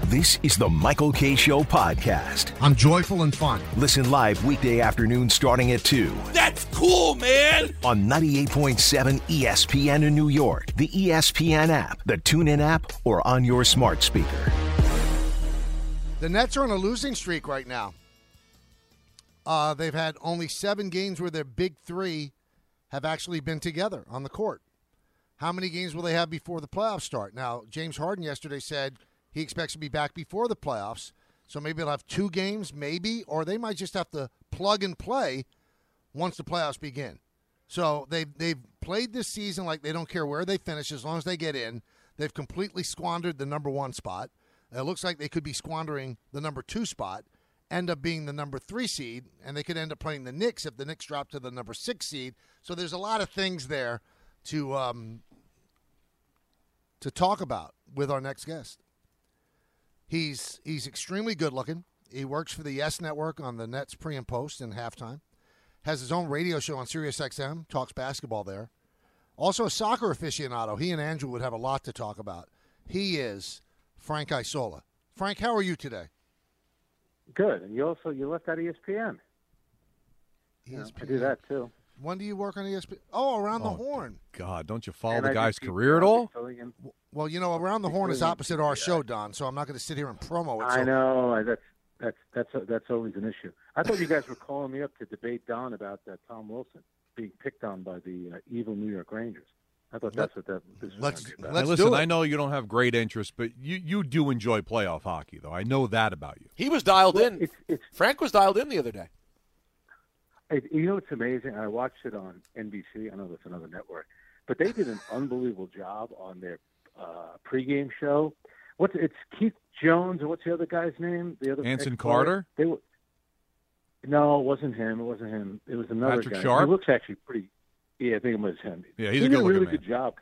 This is the Michael Kay Show podcast. I'm joyful and fun. Listen live weekday afternoon starting at 2. That's cool, man! On 98.7 ESPN in New York, the ESPN app, the TuneIn app, or on your smart speaker. The Nets are on a losing streak right now. They've had only 7 games where their big three have actually been together on the court. How many games will they have before the playoffs start? Now, James Harden yesterday said he expects to be back before the playoffs, so maybe they'll have 2 games, maybe, or they might just have to plug and play once the playoffs begin. So they've played this season like they don't care where they finish as long as they get in. They've completely squandered the number 1 spot. It looks like they could be squandering the number 2 spot, end up being the number 3 seed, and they could end up playing the Knicks if the Knicks drop to the number 6 seed. So there's a lot of things there to talk about with our next guest. He's extremely good looking. He works for the Yes Network on the Nets pre and post and halftime. Has his own radio show on SiriusXM, talks basketball there. Also a soccer aficionado. He and Andrew would have a lot to talk about. He is Frank Isola. Frank, how are you today? Good. And you left out ESPN. ESPN. I do that too. When do you work on ESPN? Oh, Around the Horn. God, don't you follow the guy's career at all? Well, Around the Horn is opposite our show, Don, so I'm not going to sit here and promo it. So. I know. That's always an issue. I thought you guys were calling me up to debate Don about Tom Wilson being picked on by the evil New York Rangers. I thought that's what this was going to be about. Listen, I know you don't have great interest, but you do enjoy playoff hockey, though. I know that about you. He was dialed in. Frank was dialed in the other day. It's amazing. I watched it on NBC. I know that's another network. But they did an unbelievable job on their pregame show. It's Keith Jones, and what's the other guy's name? The other Anson Carter? No, it wasn't him. It was another Patrick guy. Sharp? He looks actually pretty. Yeah, I think it was him. Yeah, he's a good looking man. They did a really good job.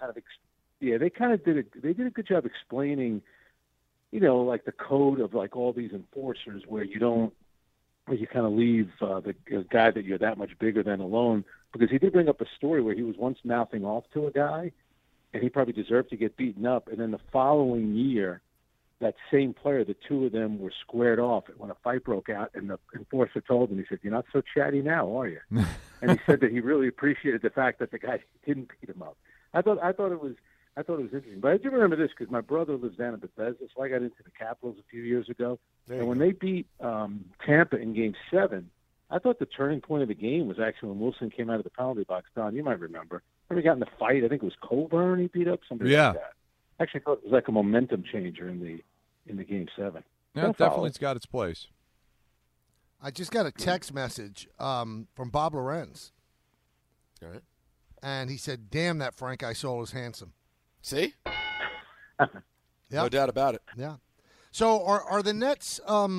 They did a good job explaining, like the code of like all these enforcers, where you kind of leave the guy that you're that much bigger than alone. Because he did bring up a story where he was once mouthing off to a guy, and he probably deserved to get beaten up. And then the following year, that same player, the two of them were squared off when a fight broke out, and the enforcer told him, he said, "You're not so chatty now, are you?" And he said that he really appreciated the fact that the guy didn't beat him up. I thought it was interesting. But I do remember this because my brother lives down in Bethesda, so I got into the Capitals a few years ago. And when they beat Tampa in Game 7, I thought the turning point of the game was actually when Wilson came out of the penalty box. Don, you might remember. When he got in the fight, I think it was Coburn he beat up, somebody like that. I actually thought it was like a momentum changer in the Game 7. Yeah, definitely it's got its place. I just got a text message from Bob Lorenz. All right. And he said, "Damn, that Frank Isola is handsome." See? Yep. No doubt about it. Yeah. So are the Nets are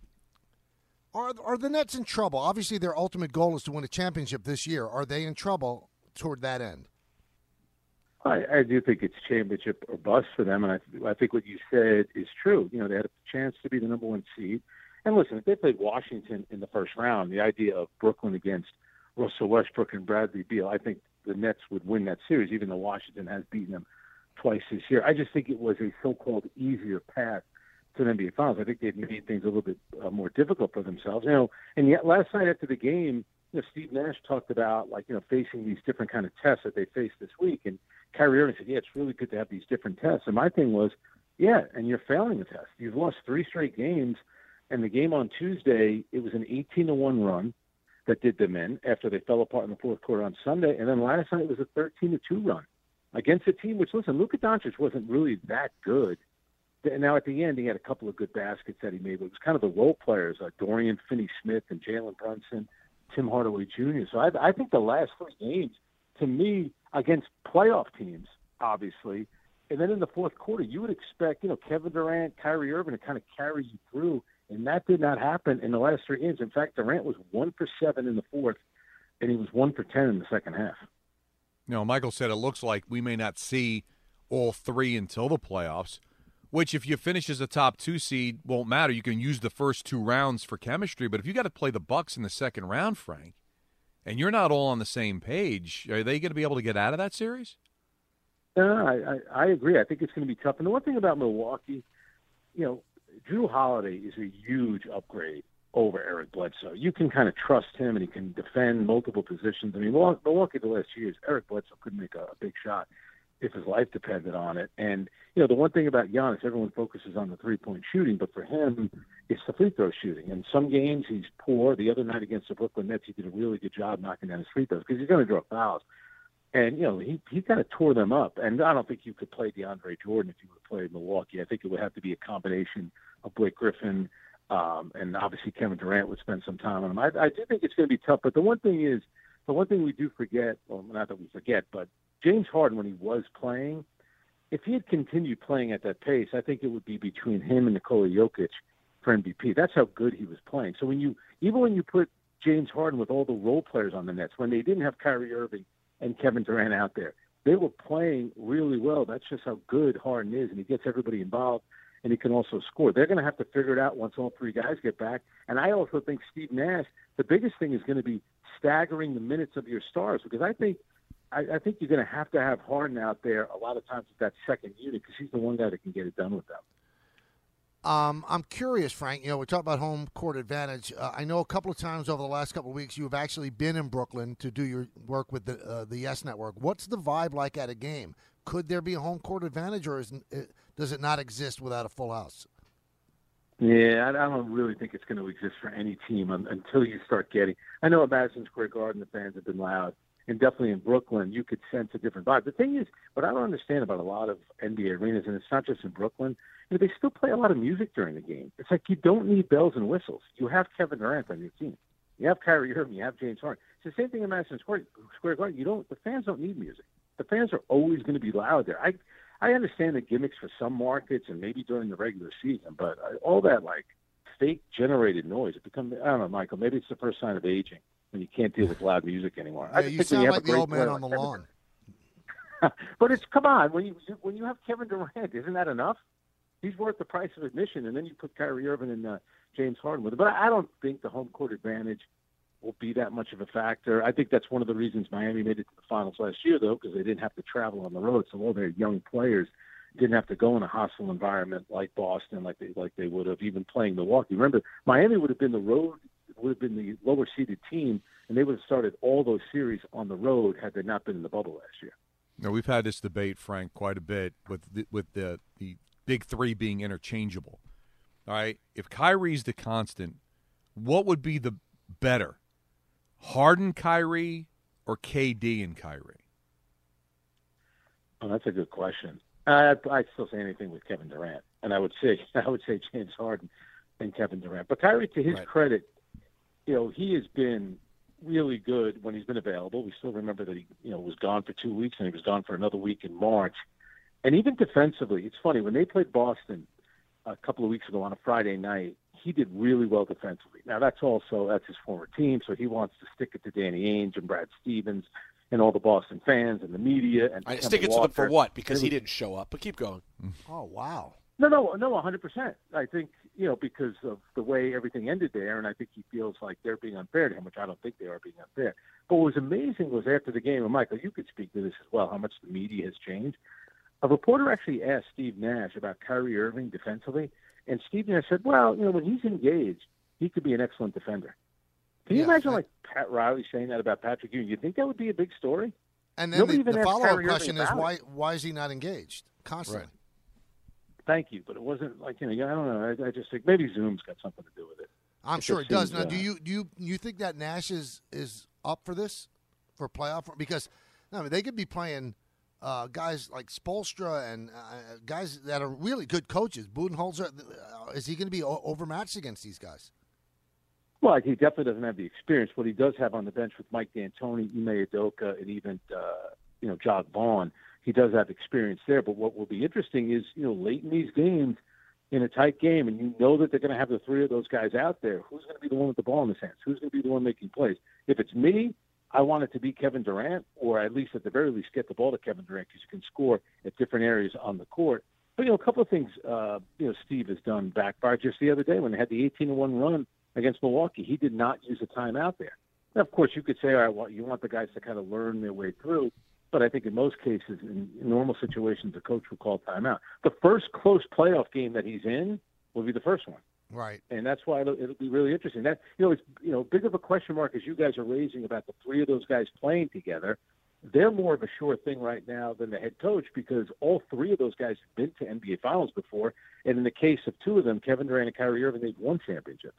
the Nets in trouble? Obviously, their ultimate goal is to win a championship this year. Are they in trouble toward that end? I do think it's championship or bust for them, and I think what you said is true. They had a chance to be the number 1 seed. And listen, if they played Washington in the first round, the idea of Brooklyn against Russell Westbrook and Bradley Beal, I think the Nets would win that series, even though Washington has beaten them twice this year. I just think it was a so-called easier path to the NBA Finals. I think they've made things a little bit more difficult for themselves. And yet last night after the game, Steve Nash talked about facing these different kind of tests that they faced this week, and Kyrie Irving said, "Yeah, it's really good to have these different tests." And my thing was, yeah, and you're failing the test. You've lost 3 straight games, and the game on Tuesday, it was an 18-1 run that did them in after they fell apart in the fourth quarter on Sunday, and then last night it was a 13-2 run against a team which, listen, Luka Doncic wasn't really that good. And now at the end, he had a couple of good baskets that he made, but it was kind of the role players, Dorian Finney-Smith and Jalen Brunson, Tim Hardaway Jr. So I think the last 3 games, to me, against playoff teams, obviously, and then in the fourth quarter, you would expect, Kevin Durant, Kyrie Irving to kind of carry you through, and that did not happen in the last 3 games. In fact, Durant was 1 for 7 in the fourth, and he was 1 for 10 in the second half. Michael said it looks like we may not see all 3 until the playoffs, which if you finish as a top 2 seed won't matter. You can use the first 2 rounds for chemistry, but if you got to play the Bucks in the second round, Frank, and you're not all on the same page, are they going to be able to get out of that series? I agree. I think it's going to be tough. And the one thing about Milwaukee, Drew Holiday is a huge upgrade over Eric Bledsoe. You can kind of trust him, and he can defend multiple positions. I mean, Milwaukee the last 2 years, Eric Bledsoe couldn't make a big shot if his life depended on it. And, the one thing about Giannis, everyone focuses on the three-point shooting, but for him, it's the free throw shooting. And some games he's poor. The other night against the Brooklyn Nets, he did a really good job knocking down his free throws because he's going to draw fouls. And, he kind of tore them up. And I don't think you could play DeAndre Jordan if you would have played Milwaukee. I think it would have to be a combination of Blake Griffin, and obviously Kevin Durant would spend some time on him. I do think it's going to be tough. But the one thing we do forget, well, not that we forget, but James Harden, when he was playing, if he had continued playing at that pace, I think it would be between him and Nikola Jokic for MVP. That's how good he was playing. So even when you put James Harden with all the role players on the Nets, when they didn't have Kyrie Irving and Kevin Durant out there, they were playing really well. That's just how good Harden is, and he gets everybody involved, and he can also score. They're going to have to figure it out once all three guys get back. And I also think Steve Nash, the biggest thing is going to be staggering the minutes of your stars, because I think you're going to have Harden out there a lot of times with that second unit because he's the one guy that can get it done with them. I'm curious, Frank. We talk about home court advantage. I know a couple of times over the last couple of weeks you have actually been in Brooklyn to do your work with the Yes Network. What's the vibe like at a game? Could there be a home court advantage, or does it not exist without a full house? Yeah, I don't really think it's going to exist for any team until you start getting. I know at Madison Square Garden the fans have been loud. And definitely in Brooklyn, you could sense a different vibe. The thing is, what I don't understand about a lot of NBA arenas, and it's not just in Brooklyn, they still play a lot of music during the game. It's like you don't need bells and whistles. You have Kevin Durant on your team. You have Kyrie Irving. You have James Harden. It's the same thing in Madison Square Garden. The fans don't need music. The fans are always going to be loud there. I understand the gimmicks for some markets and maybe during the regular season, but all that like fake generated noise, I don't know, Michael, maybe it's the first sign of aging when you can't deal with loud music anymore. Yeah, you sound like the old man on the lawn. But come on, when you have Kevin Durant, isn't that enough? He's worth the price of admission, and then you put Kyrie Irving and James Harden with it. But I don't think the home court advantage will be that much of a factor. I think that's one of the reasons Miami made it to the finals last year, though, because they didn't have to travel on the road, so all their young players didn't have to go in a hostile environment like Boston, like they would have, even playing Milwaukee. Remember, Miami would have been the lower seeded team, and they would have started all those series on the road had they not been in the bubble last year. Now, we've had this debate, Frank, quite a bit with the big three being interchangeable. All right, if Kyrie's the constant, what would be the better, Harden Kyrie or KD and Kyrie? Oh, that's a good question. I'd still say anything with Kevin Durant, and I would say James Harden and Kevin Durant. But Kyrie, to his credit, he has been really good when he's been available. We still remember that he was gone for 2 weeks, and he was gone for another week in March. And even defensively, it's funny, when they played Boston a couple of weeks ago on a Friday night, he did really well defensively. Now, that's his former team, so he wants to stick it to Danny Ainge and Brad Stevens and all the Boston fans and the media. And I stick it to them for what? Because he didn't show up. But keep going. Oh, wow. No, 100%. I think, because of the way everything ended there, and I think he feels like they're being unfair to him, which I don't think they are being unfair. But what was amazing was after the game, and Michael, you could speak to this as well, how much the media has changed. A reporter actually asked Steve Nash about Kyrie Irving defensively, and Steve Nash said, well, when he's engaged, he could be an excellent defender. Can you imagine, like, Pat Riley saying that about Patrick Ewing? You think that would be a big story? And then the follow-up question is, why is he not engaged constantly? Right. Thank you, but it wasn't like, I don't know. I just think maybe Zoom's got something to do with it. I'm sure it does. Now, do you think that Nash is up for this, for playoff? Because they could be playing guys like Spoelstra and guys that are really good coaches. Budenholzer, is he going to be overmatched against these guys? Well, he definitely doesn't have the experience. What he does have on the bench with Mike D'Antoni, Ime Udoka, and even Jacques Vaughn, he does have experience there. But what will be interesting is, late in these games, in a tight game, and you know that they're going to have the three of those guys out there, who's going to be the one with the ball in his hands? Who's going to be the one making plays? If it's me, I want it to be Kevin Durant, or at least at the very least get the ball to Kevin Durant because you can score at different areas on the court. But, a couple of things, Steve has done backfired just the other day when they had the 18-1 run against Milwaukee. He did not use a timeout there. Now, of course, you could say, all right, well, you want the guys to kind of learn their way through. But I think in most cases, in normal situations, the coach will call timeout. The first close playoff game that he's in, will be the first one. Right. And that's why it'll be really interesting. That it's big of a question mark as you guys are raising about the three of those guys playing together. They're more of a sure thing right now than the head coach because all three of those guys have been to NBA Finals before, and in the case of two of them, Kevin Durant and Kyrie Irving, they've won championships.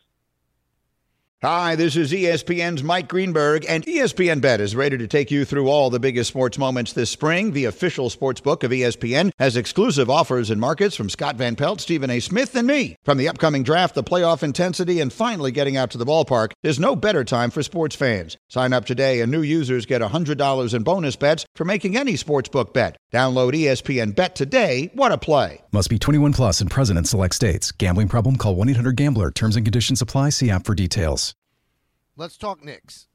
Hi, this is ESPN's Mike Greenberg, and ESPN Bet is ready to take you through all the biggest sports moments this spring. The official sports book of ESPN has exclusive offers and markets from Scott Van Pelt, Stephen A. Smith, and me. From the upcoming draft, the playoff intensity, and finally getting out to the ballpark, there's no better time for sports fans. Sign up today, and new users get $100 in bonus bets for making any sportsbook bet. Download ESPN Bet today. What a play. Must be 21 plus and present in select states. Gambling problem? Call 1-800-GAMBLER. Terms and conditions apply. See app for details. Let's talk Knicks.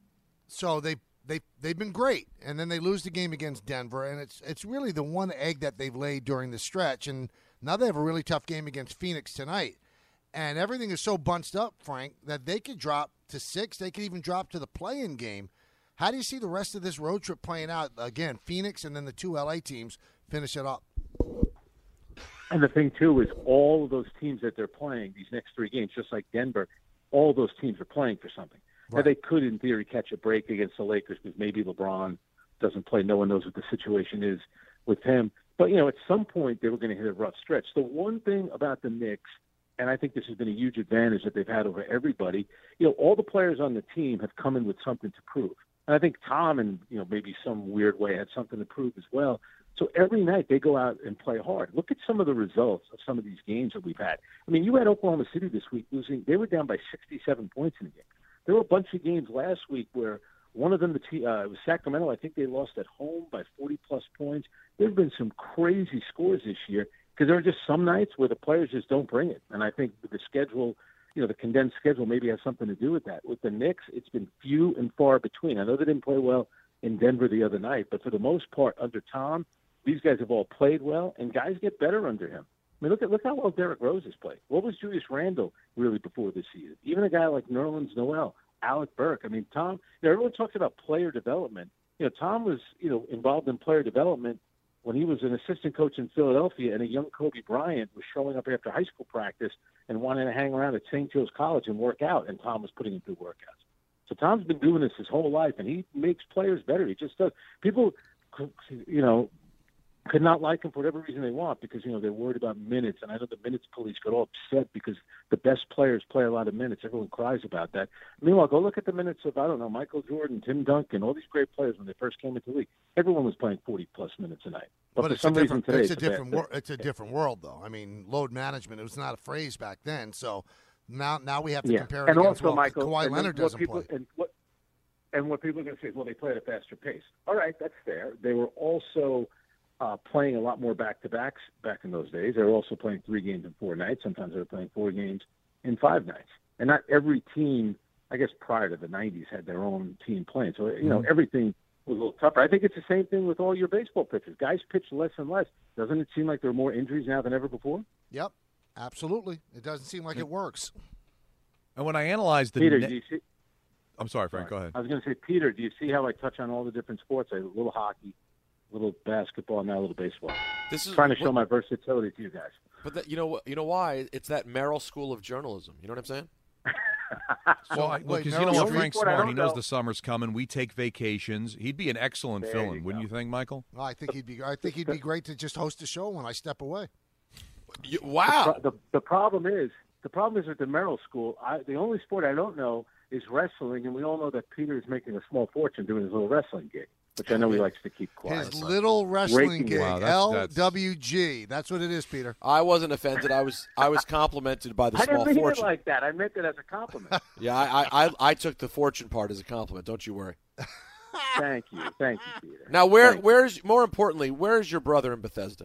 So they've been great, and then they lose the game against Denver, and it's really the one egg that they've laid during the stretch. And now they have a really tough game against Phoenix tonight, and everything is so bunched up, Frank, that they could drop to 6. They could even drop to the play-in game. How do you see the rest of this road trip playing out? Again, Phoenix and then the two LA teams finish it up. And the thing too is all of those teams that they're playing these next 3 games, just like Denver. All those teams are playing for something. Right. Now, they could, in theory, catch a break against the Lakers because maybe LeBron doesn't play. No one knows what the situation is with him. But, at some point they were going to hit a rough stretch. The one thing about the Knicks, and I think this has been a huge advantage that they've had over everybody, all the players on the team have come in with something to prove. And I think Tom, in maybe some weird way, had something to prove as well. So every night they go out and play hard. Look at some of the results of some of these games that we've had. I mean, you had Oklahoma City this week losing. They were down by 67 points in the game. There were a bunch of games last week where one of them, it was Sacramento, I think they lost at home by 40-plus points. There have been some crazy scores this year because there are just some nights where the players just don't bring it. And I think the schedule, the condensed schedule maybe has something to do with that. With the Knicks, it's been few and far between. I know they didn't play well in Denver the other night, but for the most part, under Tom, these guys have all played well, and guys get better under him. I mean, look how well Derrick Rose has played. What was Julius Randle really before this season? Even a guy like Nerlens Noel, Alec Burke. I mean, Tom, everyone talks about player development. Tom was, involved in player development when he was an assistant coach in Philadelphia, and a young Kobe Bryant was showing up after high school practice and wanting to hang around at St. Joe's College and work out, and Tom was putting him through workouts. So Tom's been doing this his whole life, and he makes players better. He just does. People, could not like him for whatever reason they want because, they're worried about minutes. And I know the minutes police got all upset because the best players play a lot of minutes. Everyone cries about that. Meanwhile, go look at the minutes of, Michael Jordan, Tim Duncan, all these great players when they first came into the league. Everyone was playing 40-plus minutes a night. But for some reason today, it's a different world, though. I mean, load management, it was not a phrase back then. So now we have to compare it and against also, Michael, Kawhi Leonard doesn't play. And what people are going to say is, well, they play at a faster pace. All right, that's fair. They were also playing a lot more back-to-backs back in those days. They were also playing 3 games in 4 nights. Sometimes they were playing 4 games in 5 nights. And not every team, I guess prior to the 90s, had their own team playing. So, everything was a little tougher. I think it's the same thing with all your baseball pitchers. Guys pitch less and less. Doesn't it seem like there are more injuries now than ever before? Yep, absolutely. It doesn't seem like it works. And when I analyze the Peter, do you see? I'm sorry, Frank, go ahead. I was going to say, Peter, do you see how I touch on all the different sports? A little hockey, a little basketball, now a little baseball. This is trying to show my versatility to you guys. But you know why? It's that Merrill School of Journalism. You know what I'm saying? Because Frank's smart. He knows the summer's coming. We take vacations. He'd be an excellent fill-in, wouldn't you think, Michael? Well, I think he'd be great to just host a show when I step away. Wow. The problem is with the Merrill School. The only sport I don't know is wrestling, and we all know that Peter is making a small fortune doing his little wrestling gig, which I know he likes to keep quiet. His little wrestling gig, wow, LWG. That's what it is, Peter. I wasn't offended. I was complimented by the small fortune. I didn't mean it like that. I meant it as a compliment. Yeah, I took the fortune part as a compliment. Don't you worry. Thank you, Peter. Now, where's more importantly, where's your brother in Bethesda?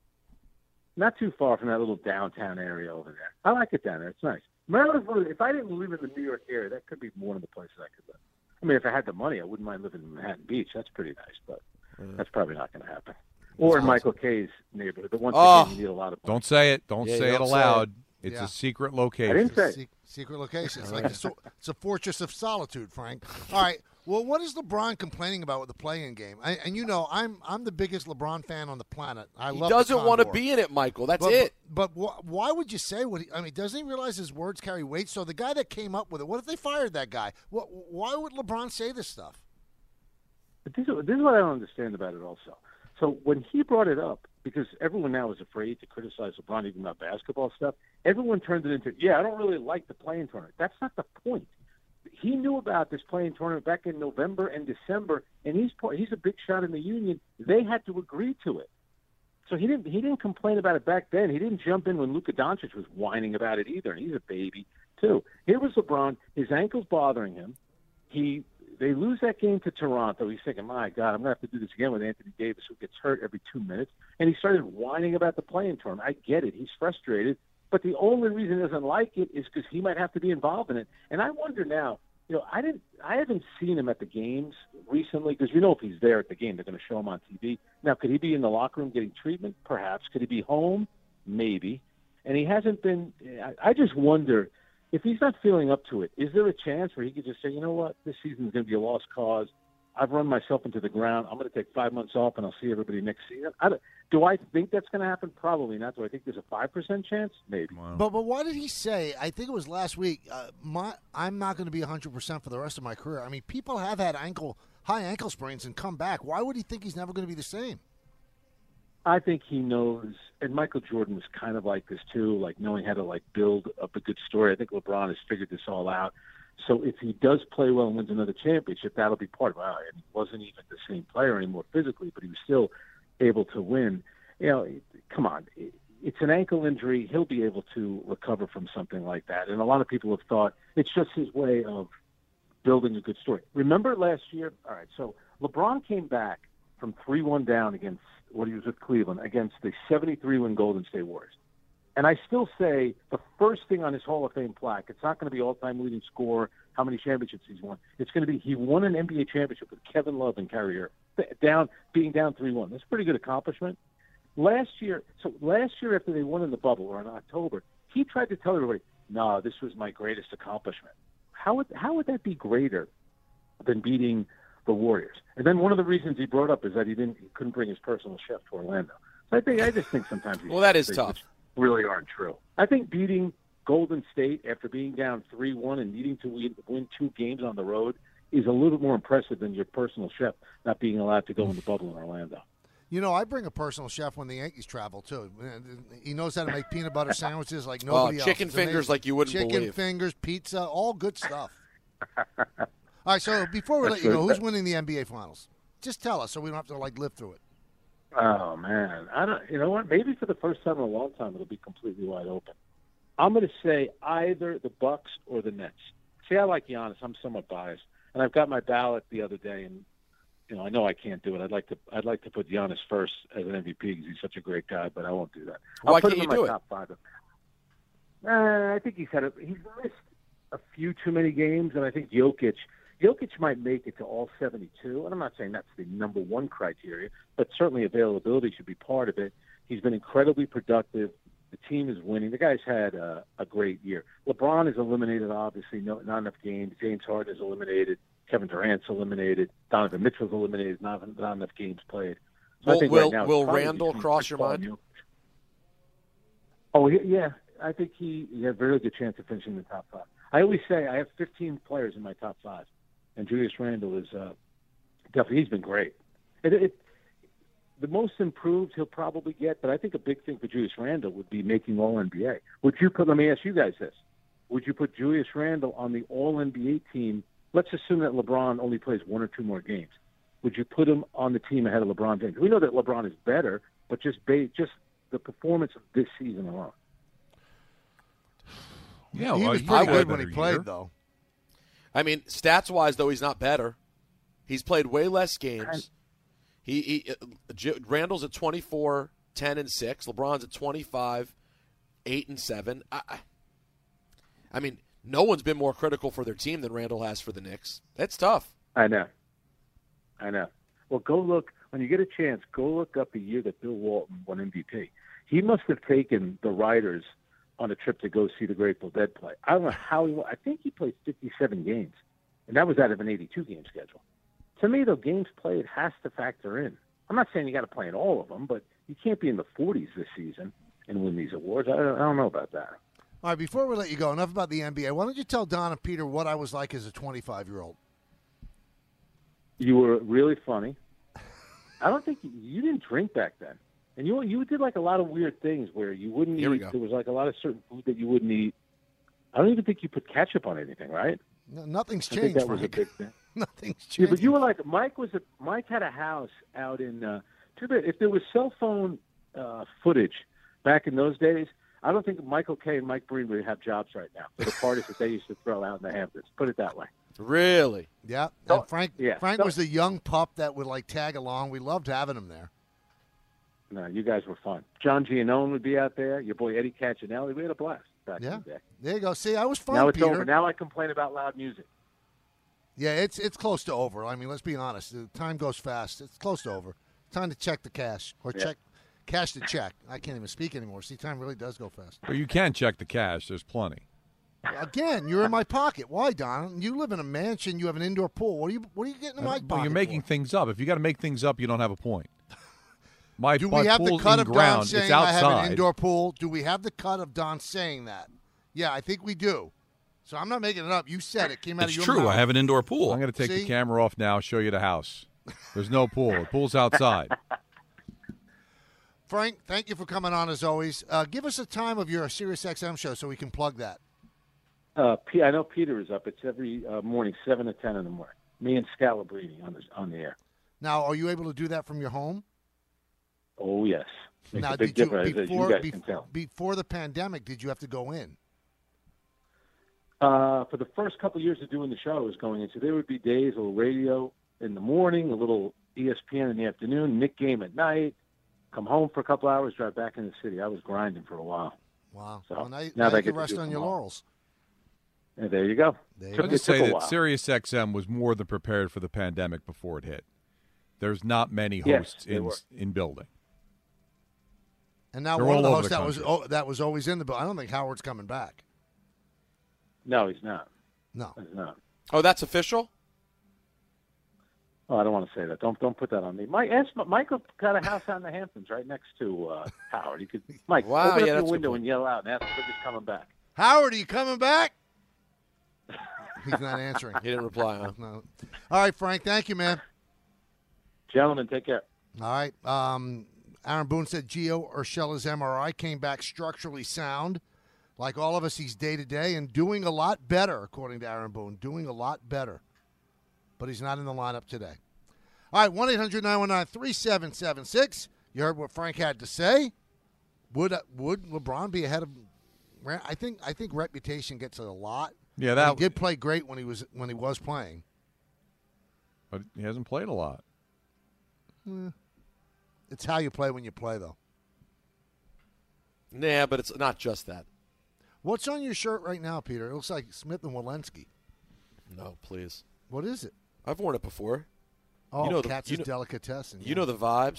Not too far from that little downtown area over there. I like it down there. It's nice. Maryland's one of, if I didn't live in the New York area, that could be one of the places I could live. I mean, if I had the money, I wouldn't mind living in Manhattan Beach. That's pretty nice, but that's probably not going to happen. Or in Michael K's neighborhood. But once again, you need a lot of money. Don't say it. Don't say it aloud. It's a secret location. I didn't say secret location. It's like it's a fortress of solitude, Frank. All right. Well, what is LeBron complaining about with the play-in game? And you know, I'm the biggest LeBron fan on the planet. He doesn't want to be in it, Michael. That's it. But why would you say what? Doesn't he realize his words carry weight? So the guy that came up with it, what if they fired that guy? Why would LeBron say this stuff? This is what I don't understand about it also. So when he brought it up, because everyone now is afraid to criticize LeBron even about basketball stuff, everyone turned it into, I don't really like the play-in tournament. That's not the point. He knew about this play-in tournament back in November and December, and he's a big shot in the Union. They had to agree to it. So he didn't complain about it back then. He didn't jump in when Luka Doncic was whining about it either, and he's a baby too. Here was LeBron. His ankle's bothering him. They lose that game to Toronto. He's thinking, my God, I'm going to have to do this again with Anthony Davis, who gets hurt every 2 minutes. And he started whining about the play-in tournament. I get it. He's frustrated. But the only reason he doesn't like it is because he might have to be involved in it. And I wonder now, I haven't seen him at the games recently because if he's there at the game, they're going to show him on TV. Now, could he be in the locker room getting treatment? Perhaps. Could he be home? Maybe. And he hasn't been – I just wonder – if he's not feeling up to it, is there a chance where he could just say, you know what, this season is going to be a lost cause. I've run myself into the ground. I'm going to take 5 months off, and I'll see everybody next season. Do I think that's going to happen? Probably not. Do I think there's a 5% chance? Maybe. Wow. But why did he say, I think it was last week, I'm not going to be 100% for the rest of my career? I mean, people have had high ankle sprains and come back. Why would he think he's never going to be the same? I think he knows, and Michael Jordan was kind of like this too, like knowing how to build up a good story. I think LeBron has figured this all out. So if he does play well and wins another championship, that'll be part of it. And he wasn't even the same player anymore physically, but he was still able to win. Come on. It's an ankle injury. He'll be able to recover from something like that. And a lot of people have thought it's just his way of building a good story. Remember last year? All right, so LeBron came back from 3-1 down against when he was with Cleveland, against the 73-win Golden State Warriors. And I still say the first thing on his Hall of Fame plaque, it's not going to be all-time leading scorer, how many championships he's won. It's going to be he won an NBA championship with Kevin Love and Kyrie Irving, being down 3-1. That's a pretty good accomplishment. Last year after they won in the bubble, or in October, he tried to tell everybody, no, this was my greatest accomplishment. How would that be greater than beating the Warriors? And then one of the reasons he brought up is that he couldn't bring his personal chef to Orlando. So I just think sometimes that is tough. Really aren't true. I think beating Golden State after being down 3-1 and needing to win 2 games on the road is a little more impressive than your personal chef not being allowed to go in the bubble in Orlando. I bring a personal chef when the Yankees travel, too. He knows how to make peanut butter sandwiches like nobody else. Chicken fingers like you wouldn't believe. Chicken fingers, pizza, all good stuff. All right, so before we let you go, who's winning the NBA Finals? Just tell us so we don't have to live through it. Oh, man. You know what? Maybe for the first time in a long time it'll be completely wide open. I'm going to say either the Bucks or the Nets. See, I like Giannis. I'm somewhat biased. And I've got my ballot the other day, and I know I can't do it. I'd like to put Giannis first as an MVP because he's such a great guy, but I won't do that. Why I'll put can't him you in do my it? top 5. I think he's missed a few too many games, and I think Jokic might make it to all 72. And I'm not saying that's the number one criteria, but certainly availability should be part of it. He's been incredibly productive. The team is winning. The guy's had a great year. LeBron is eliminated, obviously, not enough games. James Harden is eliminated. Kevin Durant's eliminated. Donovan Mitchell's eliminated. Not enough games played. So I think will Randall cross your mind? Oh, yeah. I think he has a very good chance of finishing the top 5. I always say I have 15 players in my top 5, and Julius Randle is definitely, he's been great. The most improved he'll probably get, but I think a big thing for Julius Randle would be making All-NBA. Let me ask you guys this. Would you put Julius Randle on the All-NBA team? Let's assume that LeBron only plays 1 or 2 more games. Would you put him on the team ahead of LeBron James? We know that LeBron is better, but just the performance of this season alone. Yeah, he was pretty good when he played, though. I mean, stats-wise, though, he's not better. He's played way less games. Randall's at 24, 10, and 6. LeBron's at 25, 8, and 7. I mean, no one's been more critical for their team than Randall has for the Knicks. That's tough. I know. Well, go look. When you get a chance, go look up the year that Bill Walton won MVP. He must have taken the writers on a trip to go see the Grateful Dead play. I don't know how I think he played 57 games. And that was out of an 82-game schedule. To me, the games played has to factor in. I'm not saying you got to play in all of them, but you can't be in the 40s this season and win these awards. I don't know about that. All right, before we let you go, enough about the NBA. Why don't you tell Don and Peter what I was like as a 25-year-old? You were really funny. I don't think you didn't drink back then. And you did like a lot of weird things where you wouldn't eat. There was like a lot of certain food that you wouldn't eat. I don't even think you put ketchup on anything, right? No, nothing's changed. I think that Frank. was a big thing. Nothing's changed. Yeah, but you were like Mike had a house out in. Too bad if there was cell phone footage back in those days. I don't think Michael Kay and Mike Breen would have jobs right now for the parties that they used to throw out in the Hamptons. Put it that way. Really? Yeah. So, And Frank yeah. was the young pup that would like tag along. We loved having him there. No, you guys were fun. John Giannone would be out there. Your boy Eddie Cacinelli. We had a blast back in the day. There you go. See, I was fun, Now it's Peter. over. Now I complain about loud music. Yeah, it's close to over. I mean, let's be honest. The time goes fast. It's close to over. Time to check the cash or cash the check. I can't even speak anymore. See, time really does go fast. Well, you can check the cash. There's plenty. Again, you're in my pocket. Why, Don? You live in a mansion. You have an indoor pool. What are you getting in my pocket? Well, you're making for? things up. If you got to make things up, you don't have a point. My Do we have the pool's cut in of Don ground. saying It's I have an outside. indoor pool? Do we have the cut of Don saying that? Yeah, I think we do. So I'm not making it up. You said it. Came out It's of your true. mouth. I have an indoor pool. I'm going to take See? the camera off now, show you the house. There's no pool. The pool's outside. Frank, thank you for coming on as always. Give us a time of your SiriusXM show so we can plug that. I know Peter is up. It's every morning, 7 to 10 in the morning. Me and Scalabrini on the air. Now, are you able to do that from your home? Oh, yes. Makes Now, a big did you difference, as you guys can tell. before the pandemic, did you have to go in? For the first couple of years of doing the show, I was going into, there would be days, a little radio in the morning, a little ESPN in the afternoon, Knick game at night, come home for a couple hours, drive back in the city. I was grinding for a while. Wow. So, well, now now they you get can to rest do on it your tomorrow. laurels. And there you go. There I'll you just It took say a that while. SiriusXM was more than prepared for the pandemic before it hit. There's not many Yes, hosts they were. in building. And now They're one of all the over hosts the that was always in the bill. I don't think Howard's coming back. No, he's not. No. He's not. Oh, that's official? Oh, I don't want to say that. Don't put that on me. Michael got a house out in the Hamptons right next to Howard. You could, Mike, Wow, open yeah, up that's a your window good and yell out and ask if he's coming back. Howard, are you coming back? He's not answering. He didn't reply, huh? No. All right, Frank. Thank you, man. Gentlemen, take care. All right. Aaron Boone said Gio Urshela's MRI came back structurally sound. Like all of us, he's day-to-day and doing a lot better, according to Aaron Boone. Doing a lot better. But he's not in the lineup today. All right, 1-800-919-3776. You heard what Frank had to say. Would LeBron be ahead of – I think reputation gets a lot. Yeah, that He did play great when he was playing. But he hasn't played a lot. It's how you play when you play, though. Nah, but it's not just that. What's on your shirt right now, Peter? It looks like Smith and Walensky. No, please. What is it? I've worn it before. Oh, You know Katz's Delicatessen. You know the vibes.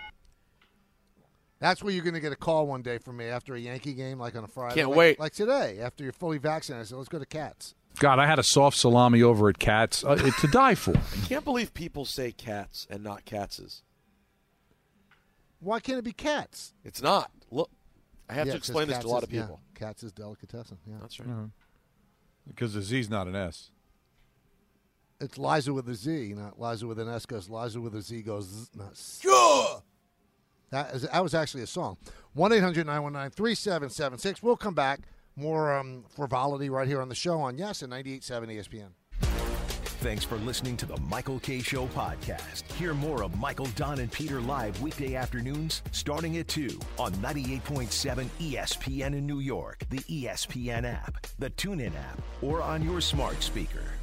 That's where you're going to get a call one day from me after a Yankee game, like on a Friday. Can't like, wait. Like today, after you're fully vaccinated. I said, let's go to Katz. God, I had a soft salami over at Katz. To die for. I can't believe people say cats and not Katz's. Why can't it be Katz? It's not. Look, I have Yeah, to it says explain this to a lot of Katz's- people. Yeah, Katz's Delicatessen. Yeah. That's right. Because the Z's not an S. It's Liza with a Z, not Liza with an S, because Liza with a Z goes, Z, not S. Sure! That was actually a song. 1-800-919-3776. We'll come back. More frivolity right here on the show on Yes and 98.7 ESPN. Thanks for listening to the Michael Kay Show podcast. Hear more of Michael, Don, and Peter live weekday afternoons starting at 2 on 98.7 ESPN in New York, the ESPN app, the TuneIn app, or on your smart speaker.